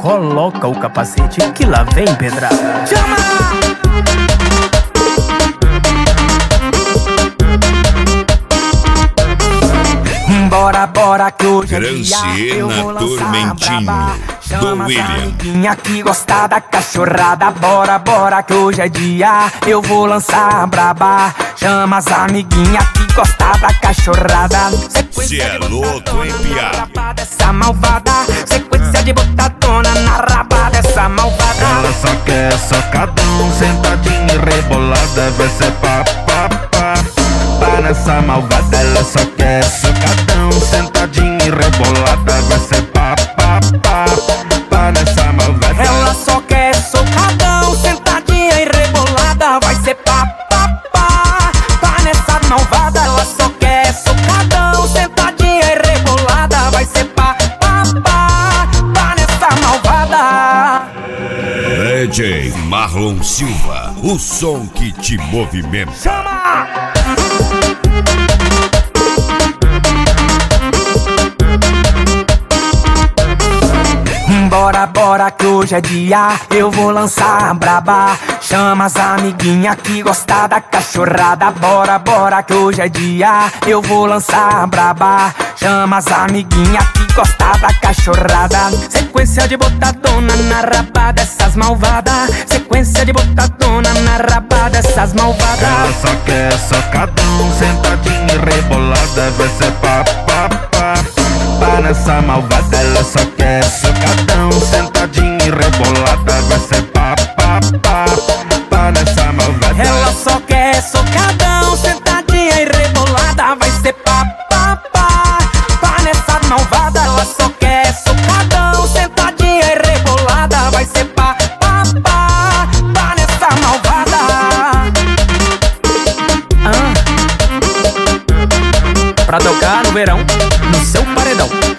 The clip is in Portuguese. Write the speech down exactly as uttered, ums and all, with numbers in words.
coloca o capacete que lá vem pedrada. Chama! Bora, bora que hoje é dia, eu vou lançar braba. Chama as amiguinha que gosta da cachorrada. Bora, bora que hoje é dia, eu vou lançar braba. Chama as amiguinha que gosta da cachorrada. Cê é louco, hein, piá? Dessa malvada, sequência de botadona na raba dessa malvada. Ela só quer socadão, sentadinha e rebolada. Vai ser pá, pá, pá. Pá nessa malvada, ela só quer socadão, sentadinha e rebolada. Vai ser pá, pá, pá. Pá nessa malvada. Ela só quer socadão, sentadinha e rebolada. Vai ser pá, pá, pá. Pá nessa malvada, ela só quer socadão, sentadinha e rebolada. Vai ser pá, pá, pá. Pá nessa malvada. D J Marlon Silva, o som que te movimenta. Chama! Bora, bora que hoje é dia, eu vou lançar braba. Chama as amiguinha que gosta da cachorrada. Bora, bora que hoje é dia, eu vou lançar braba. Chama as amiguinha que gosta da cachorrada. Sequência de botadona na raba dessas malvadas. Sequência de botadona na raba dessas malvadas. Ela só quer socadão, sentadinha e rebolada. Vai ser pá, pá, pá. Pá nessa malvada, ela só quer socadão, sentadinha e rebolada. Vai ser pá, pá, pá. Pá nessa malvada. Ela só quer socadão, sentadinha e rebolada. Vai ser pá, pá, pá. Pá nessa malvada, ela só quer socadão, sentadinha e rebolada. Vai ser pá, pá, pá. Pá nessa malvada. Ah. Pra tocar no verão, no seu paredão.